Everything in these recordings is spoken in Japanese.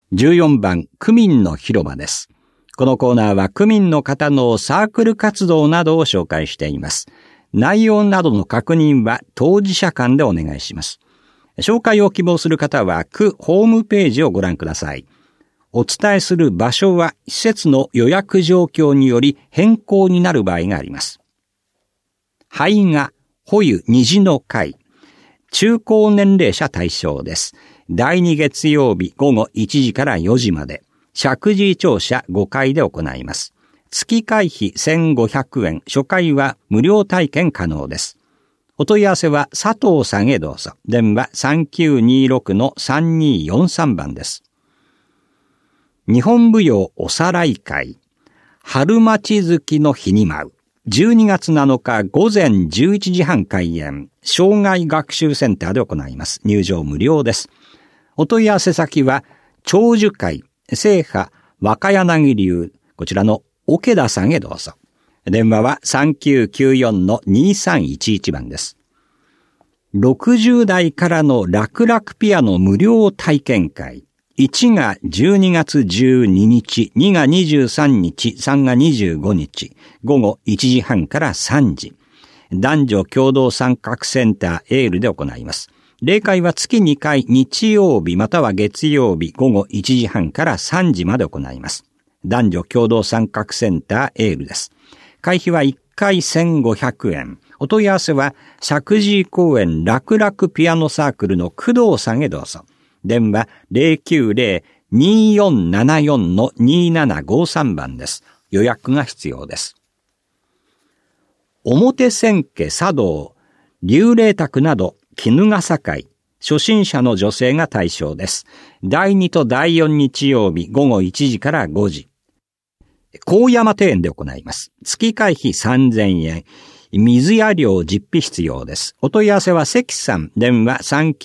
14番、区民の広場です。このコーナーは区民の方のサークル活動などを紹介しています。内容などの確認は当事者間でお願いします。紹介を希望する方は区ホームページをご覧ください。お伝えする場所は施設の予約状況により変更になる場合があります。胚芽、保湯虹の会。中高年齢者対象です。第2月曜日午後1時から4時まで、石神井庁舎5階で行います。月会費1500円、初回は無料体験可能です。お問い合わせは佐藤さんへどうぞ。電話 3926-3243 番です。日本舞踊おさらい会。春町月の日に舞う。12月7日午前11時半開演、障害学習センターで行います。入場無料です。お問い合わせ先は、長寿会、正派、若柳流、こちらの桶田さんへどうぞ。電話は 3994-2311 番です。60代からの楽々ピアノ無料体験会。1が12月12日、2が23日、3が25日、午後1時半から3時。男女共同参画センターエールで行います。例会は月2回日曜日または月曜日午後1時半から3時まで行います。男女共同参画センターエールです。会費は1回1500円。お問い合わせは石神井公園楽々ピアノサークルの工藤さんへどうぞ。電話 090-2474-2753 番です。予約が必要です。表千家茶道、立礼卓など衣笠会、初心者の女性が対象です。第2と第4日曜日午後1時から5時。高山庭園で行います。月会費3000円。水や料実費必要です。お問い合わせは関さん、電話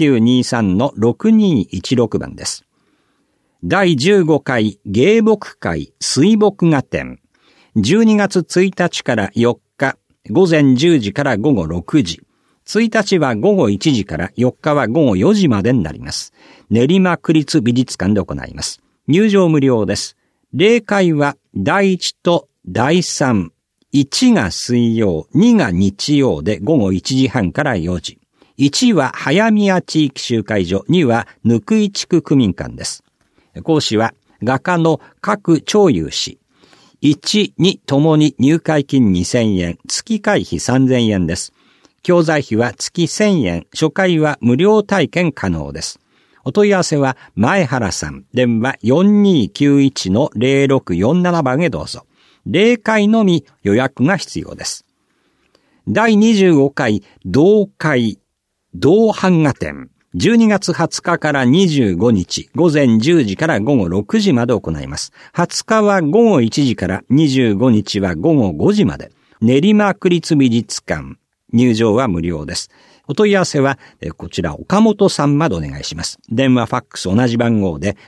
3923-6216 番です。第15回芸木会水墨画展。12月1日から4日、午前10時から午後6時。1日は午後1時から4日は午後4時までになります。練馬区立美術館で行います。入場無料です。例会は第1と第3。1が水曜、2が日曜で午後1時半から4時。1は早宮地域集会所、2はぬくい地区区民館です。講師は画家の郭長友氏。1、2ともに入会金2000円、月会費3000円です。教材費は月1000円、初回は無料体験可能です。お問い合わせは前原さん、電話 4291-0647 番へどうぞ。例会のみ予約が必要です。第25回同会同版画展。12月20日から25日、午前10時から午後6時まで行います。20日は午後1時から25日は午後5時まで。練馬区立美術館。入場は無料です。お問い合わせは、こちら岡本さんまでお願いします。電話ファックス同じ番号で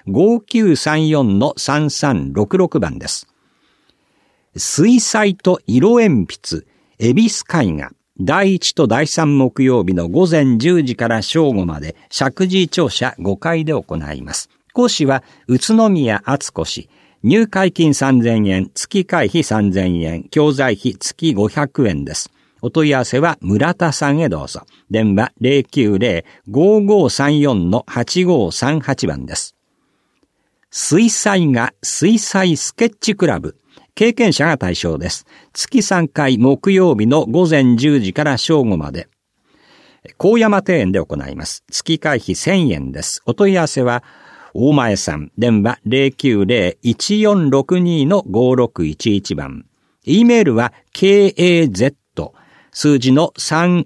5934-3366 番です。水彩と色鉛筆、恵比寿絵画、第1と第3木曜日の午前10時から正午まで、石神井庁舎5階で行います。講師は宇都宮敦子氏。入会金3000円、月会費3000円、教材費月500円です。お問い合わせは村田さんへどうぞ。電話 090-5534-8538 番です。水彩画水彩スケッチクラブ。経験者が対象です。月3回木曜日の午前10時から正午まで。高山庭園で行います。月会費1000円です。お問い合わせは、大前さん、電話 090-1462-5611 番。E メールは KAZ 数字の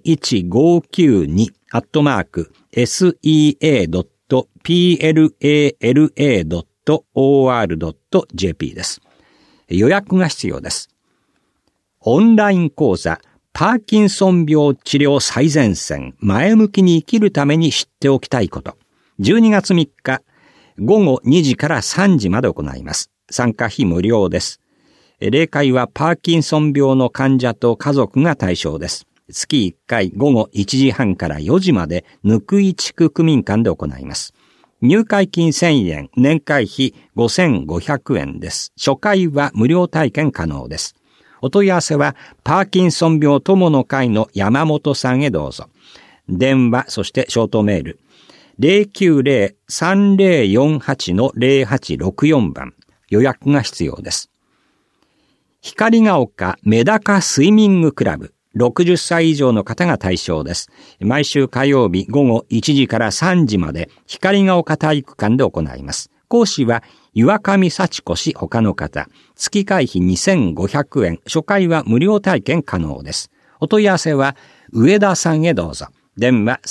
31592sea.plala.or.jp です。予約が必要です。オンライン講座、パーキンソン病治療最前線、前向きに生きるために知っておきたいこと。12月3日、午後2時から3時まで行います。参加費無料です。例会はパーキンソン病の患者と家族が対象です。月1回午後1時半から4時まで、ぬくい地区区民館で行います。 入会金1000円、年会費5500円です。初回は無料体験可能です。お問い合わせは、パーキンソン病友の会の山本さんへどうぞ。電話、そしてショートメール。090-3048-0864 番。予約が必要です。光が丘メダカスイミングクラブ。60歳以上の方が対象です。毎週火曜日午後1時から3時まで光が丘体育館で行います。講師は岩上幸子氏他の方。月会費2500円。初回は無料体験可能です。お問い合わせは上田さんへどうぞ。電話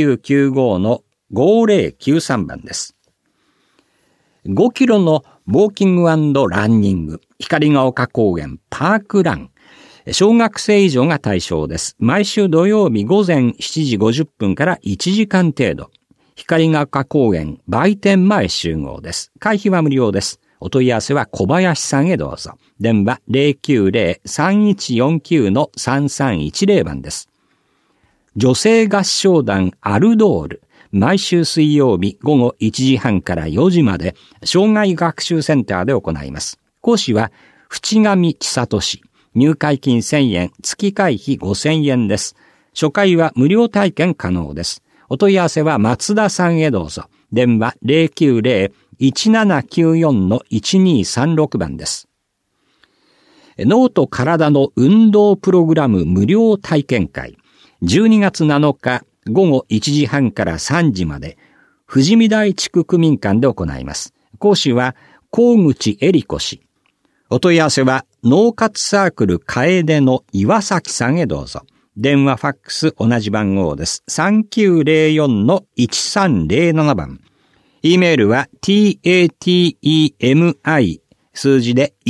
3995-5093 番です。5キロのウォーキング&ランニング。光が丘公園パークラン。小学生以上が対象です。毎週土曜日午前7時50分から1時間程度。光が丘公園売店前集合です。会費は無料です。お問い合わせは小林さんへどうぞ。電話 090-3149-3310 番です。女性合唱団アルドール。毎週水曜日午後1時半から4時まで障害学習センターで行います。講師は淵上千里氏。入会金1000円、月会費5000円です。初回は無料体験可能です。お問い合わせは松田さんへどうぞ。電話 090-1794-1236 番です。脳と体の運動プログラム無料体験会。12月7日午後1時半から3時まで、富士見台地区区民館で行います。講師は高口恵理子氏。お問い合わせは脳活サークル楓の岩崎さんへどうぞ。電話ファックス同じ番号です。3904-1307 番。E メールは tatemi 数字で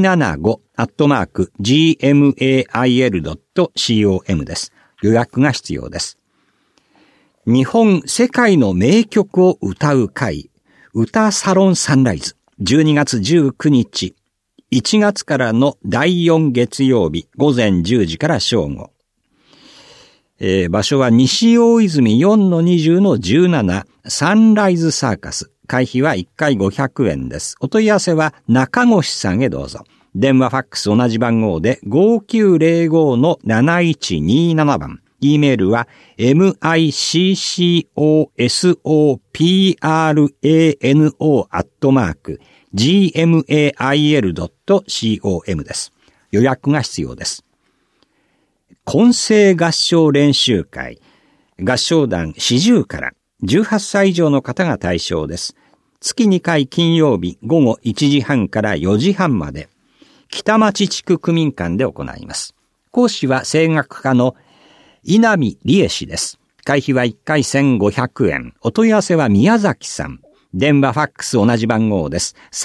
175@gmail.com です。予約が必要です。日本世界の名曲を歌う会、歌サロンサンライズ。12月19日。1月からの第4月曜日午前10時から正午。場所は西大泉 4-20-17 サンライズサーカス。会費は1回500円です。お問い合わせは中越さんへどうぞ。電話ファックス同じ番号で 5905-7127 番。E メールは miccosopano@gmail.com です。予約が必要です。混声合唱練習会。合唱団四十から18歳以上の方が対象です。月2回金曜日午後1時半から4時半まで北町地区区民館で行います。講師は声楽家の稲見理恵氏です。会費は1回1500円。お問い合わせは宮崎さん。電話ファックス同じ番号です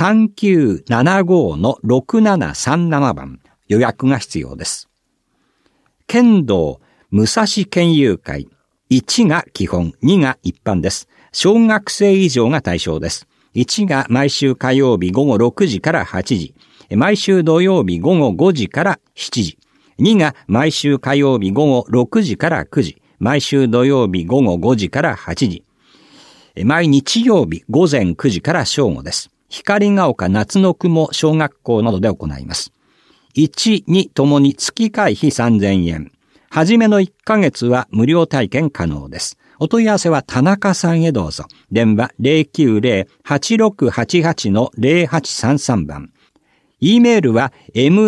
。3975-6737 番。予約が必要です。剣道武蔵剣友会。1が基本、2が一般です。小学生以上が対象です。1が毎週火曜日午後6時から8時。毎週土曜日午後5時から7時。2が毎週火曜日午後6時から9時。毎週土曜日午後5時から8時。毎日曜日午前9時から正午です。光が丘夏の雲小学校などで行います。1、2ともに月会費3000円。はじめの1ヶ月は無料体験可能です。お問い合わせは田中さんへどうぞ。電話 090-8688-0833 番。E メールは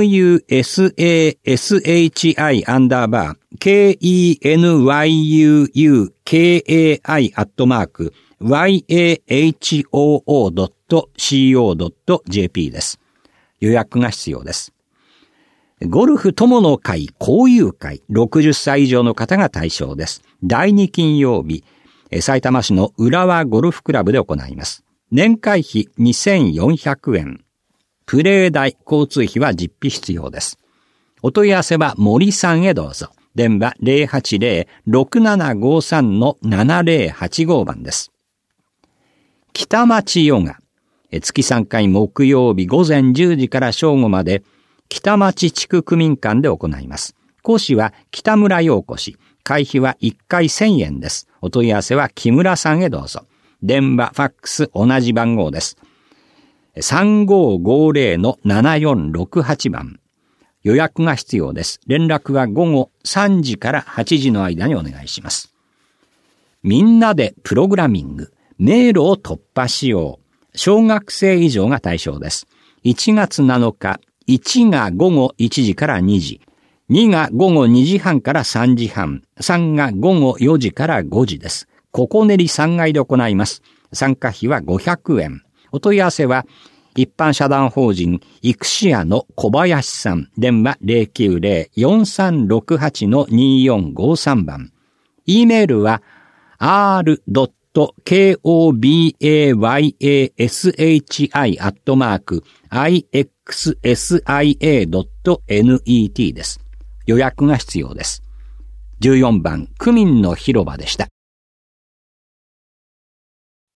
musakiandi@yahoo.co.jp です。予約が必要です。ゴルフ友の会交友会60歳以上の方が対象です。第2金曜日、埼玉市の浦和ゴルフクラブで行います。年会費2400円。プレー代、交通費は実費必要です。お問い合わせは森さんへどうぞ。電話 080-6753-7085 番です。北町ヨガ。月3回木曜日午前10時から正午まで北町地区区民館で行います。講師は北村陽子氏。会費は1回1000円です。お問い合わせは木村さんへどうぞ。 電話、ファックス同じ番号です。3550-7468番。予約が必要です。連絡は午後3時から8時の間にお願いします。みんなでプログラミング、迷路を突破しよう。小学生以上が対象です。1月7日、1が午後1時から2時、2が午後2時半から3時半、3が午後4時から5時です。ここ練り3階で行います。参加費は500円。お問い合わせは、一般社団法人イクシアの小林さん、電話 090-4368-2453 番。e メールは r.kobayashi@ixsia.net です。予約が必要です。14番、区民の広場でした。